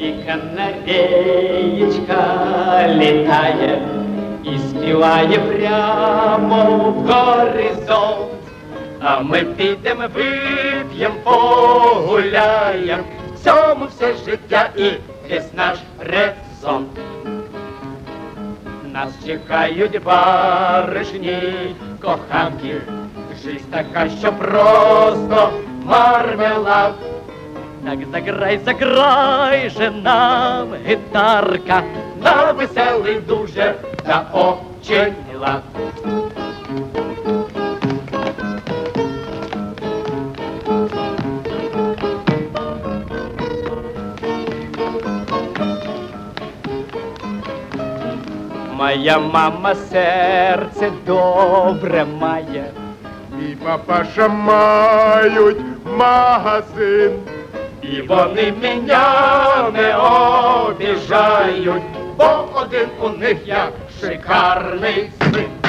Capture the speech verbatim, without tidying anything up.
і канареєчка літає і співає прямо в горизонт. А ми підемо, вип'єм, погуляєм, в цьому все життя і весь наш резон. Нас чекають баришні, коханки, жизнь така, що просто мармелад. Так заграй, заграй же нам, гітарка, на веселий дуже та очень лад. Моя мама серце добре має, мій папаша мають магазин, і вони мене не обіжають, бо один у них я шикарний син.